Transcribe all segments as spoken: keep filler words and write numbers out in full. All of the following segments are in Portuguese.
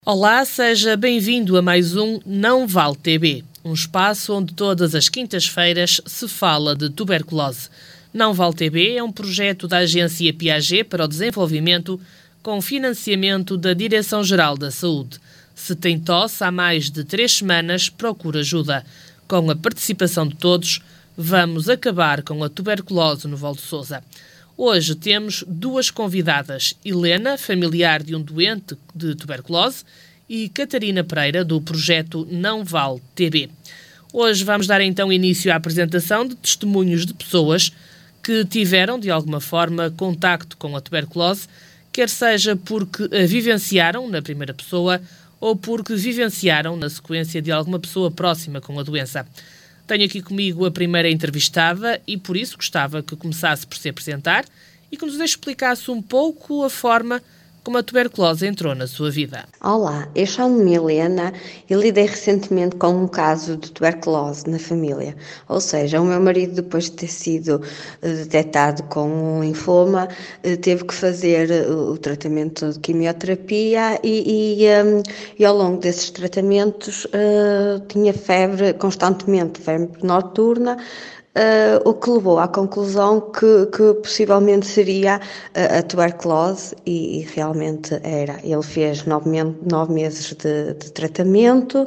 Olá, seja bem-vindo a mais um Não Vale T B, um espaço onde todas as quintas-feiras se fala de tuberculose. Não Vale T B é um projeto da Agência Piaget para o Desenvolvimento com financiamento da Direção-Geral da Saúde. Se tem tosse há mais de três semanas, procure ajuda. Com a participação de todos, vamos acabar com a tuberculose no Val de Sousa. Hoje temos duas convidadas, Helena, familiar de um doente de tuberculose, e Catarina Pereira, do projeto Não Vale T B. Hoje vamos dar então início à apresentação de testemunhos de pessoas que tiveram, de alguma forma, contacto com a tuberculose, quer seja porque a vivenciaram na primeira pessoa ou porque vivenciaram na sequência de alguma pessoa próxima com a doença. Tenho aqui comigo a primeira entrevistada e, por isso, gostava que começasse por se apresentar e que nos explicasse um pouco a forma como a tuberculose entrou na sua vida. Olá, eu chamo-me Helena e lidei recentemente com um caso de tuberculose na família. Ou seja, o meu marido, depois de ter sido detectado com um linfoma, teve que fazer o tratamento de quimioterapia e, e, um, e ao longo desses tratamentos uh, tinha febre constantemente, febre noturna, Uh, o que levou à conclusão que, que possivelmente seria uh, a tuberculose e, e realmente era. Ele fez nove, me- nove meses de, de tratamento,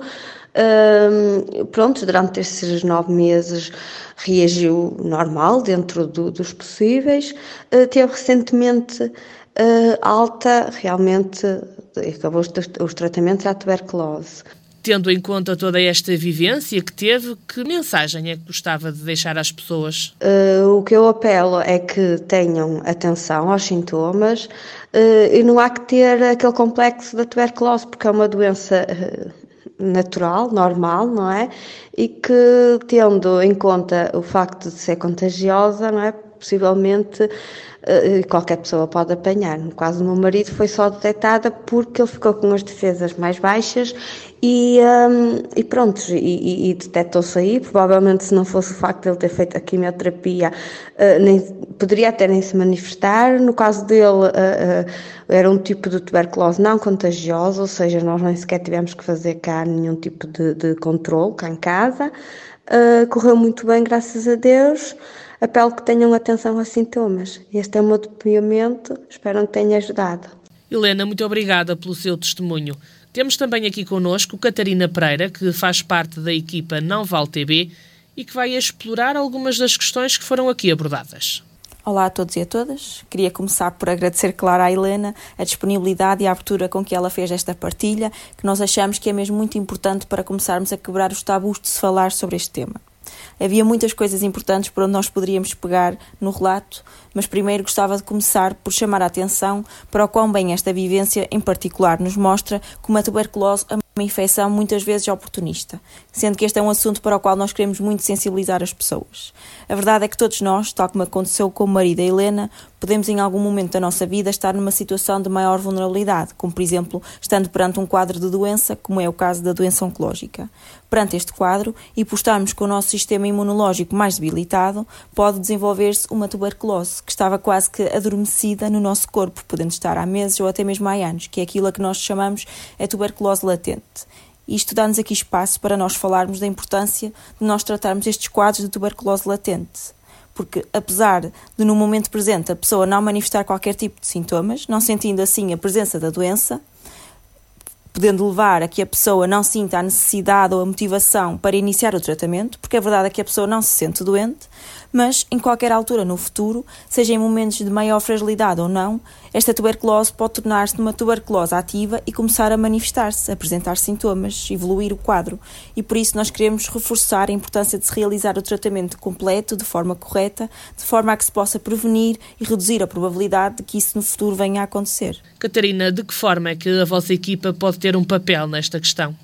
uh, pronto, durante esses nove meses reagiu normal, dentro do, dos possíveis, uh, teve recentemente uh, alta, realmente acabou os, os tratamentos à tuberculose. Tendo em conta toda esta vivência que teve, que mensagem é que gostava de deixar às pessoas? Uh, o que eu apelo é que tenham atenção aos sintomas uh, e não há que ter aquele complexo da tuberculose, porque é uma doença uh, natural, normal, não é? E que, tendo em conta o facto de ser contagiosa, não é? Possivelmente uh, qualquer pessoa pode apanhar. No caso do meu marido foi só detectada porque ele ficou com as defesas mais baixas e, um, e pronto, e, e, e detectou-se aí. Provavelmente, se não fosse o facto de ele ter feito a quimioterapia, uh, nem, poderia até nem se manifestar. No caso dele, uh, uh, era um tipo de tuberculose não contagiosa, ou seja, nós nem sequer tivemos que fazer cá nenhum tipo de, de controle cá em casa. Uh, correu muito bem, graças a Deus. Apelo que tenham atenção aos sintomas. Este é o meu depoimento, espero que tenha ajudado. Helena, muito obrigada pelo seu testemunho. Temos também aqui connosco Catarina Pereira, que faz parte da equipa Não Vale T B e que vai explorar algumas das questões que foram aqui abordadas. Olá a todos e a todas. Queria começar por agradecer, claro, à Helena a disponibilidade e a abertura com que ela fez esta partilha, que nós achamos que é mesmo muito importante para começarmos a quebrar os tabus de se falar sobre este tema. Havia muitas coisas importantes por onde nós poderíamos pegar no relato, mas primeiro gostava de começar por chamar a atenção para o quão bem esta vivência em particular nos mostra como a tuberculose é uma infecção muitas vezes oportunista, sendo que este é um assunto para o qual nós queremos muito sensibilizar as pessoas. A verdade é que todos nós, tal como aconteceu com o marido da Helena, podemos em algum momento da nossa vida estar numa situação de maior vulnerabilidade, como por exemplo, estando perante um quadro de doença, como é o caso da doença oncológica. Perante este quadro, e por estarmos com o nosso sistema imunológico mais debilitado, pode desenvolver-se uma tuberculose, que estava quase que adormecida no nosso corpo, podendo estar há meses ou até mesmo há anos, que é aquilo a que nós chamamos a tuberculose latente. Isto dá-nos aqui espaço para nós falarmos da importância de nós tratarmos estes quadros de tuberculose latente. Porque, apesar de no momento presente a pessoa não manifestar qualquer tipo de sintomas, não sentindo assim a presença da doença, podendo levar a que a pessoa não sinta a necessidade ou a motivação para iniciar o tratamento, porque a verdade é que a pessoa não se sente doente, mas em qualquer altura no futuro, seja em momentos de maior fragilidade ou não, esta tuberculose pode tornar-se numa tuberculose ativa e começar a manifestar-se, a apresentar sintomas, evoluir o quadro. E por isso nós queremos reforçar a importância de se realizar o tratamento completo, de forma correta, de forma a que se possa prevenir e reduzir a probabilidade de que isso no futuro venha a acontecer. Catarina, de que forma é que a vossa equipa pode ter um papel nesta questão?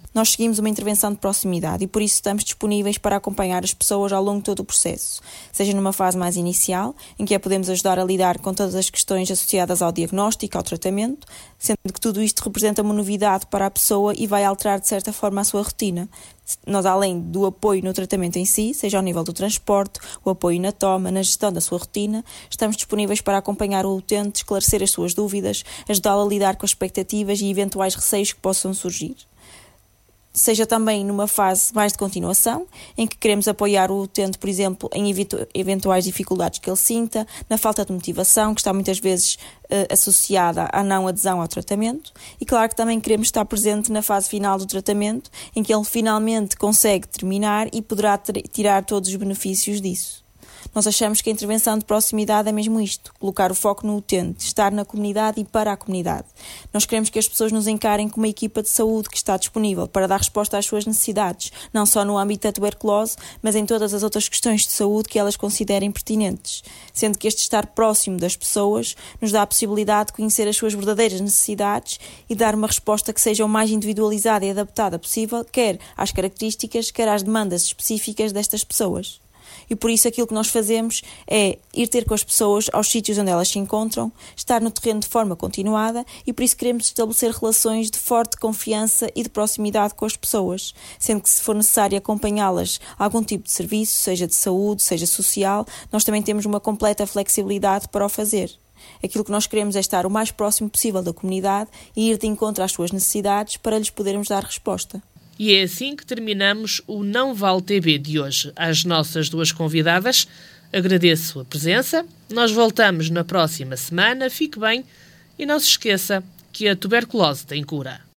Nós seguimos uma intervenção de proximidade e por isso estamos disponíveis para acompanhar as pessoas ao longo de todo o processo, seja numa fase mais inicial, em que a podemos ajudar a lidar com todas as questões associadas ao diagnóstico, ao tratamento, sendo que tudo isto representa uma novidade para a pessoa e vai alterar de certa forma a sua rotina. Nós, além do apoio no tratamento em si, seja ao nível do transporte, o apoio na toma, na gestão da sua rotina, estamos disponíveis para acompanhar o utente, esclarecer as suas dúvidas, ajudá-lo a lidar com as expectativas e eventuais receios que possam surgir. Seja também numa fase mais de continuação, em que queremos apoiar o utente, por exemplo, em eventuais dificuldades que ele sinta, na falta de motivação, que está muitas vezes uh, associada à não adesão ao tratamento, e claro que também queremos estar presente na fase final do tratamento, em que ele finalmente consegue terminar e poderá ter, tirar todos os benefícios disso. Nós achamos que a intervenção de proximidade é mesmo isto, colocar o foco no utente, estar na comunidade e para a comunidade. Nós queremos que as pessoas nos encarem como uma equipa de saúde que está disponível para dar resposta às suas necessidades, não só no âmbito da tuberculose, mas em todas as outras questões de saúde que elas considerem pertinentes, sendo que este estar próximo das pessoas nos dá a possibilidade de conhecer as suas verdadeiras necessidades e dar uma resposta que seja o mais individualizada e adaptada possível, quer às características, quer às demandas específicas destas pessoas. E por isso aquilo que nós fazemos é ir ter com as pessoas aos sítios onde elas se encontram, estar no terreno de forma continuada e por isso queremos estabelecer relações de forte confiança e de proximidade com as pessoas, sendo que se for necessário acompanhá-las a algum tipo de serviço, seja de saúde, seja social, nós também temos uma completa flexibilidade para o fazer. Aquilo que nós queremos é estar o mais próximo possível da comunidade e ir de encontro às suas necessidades para lhes podermos dar resposta. E é assim que terminamos o Não Vale T B de hoje. Às nossas duas convidadas, agradeço a presença. Nós voltamos na próxima semana. Fique bem e não se esqueça que a tuberculose tem cura.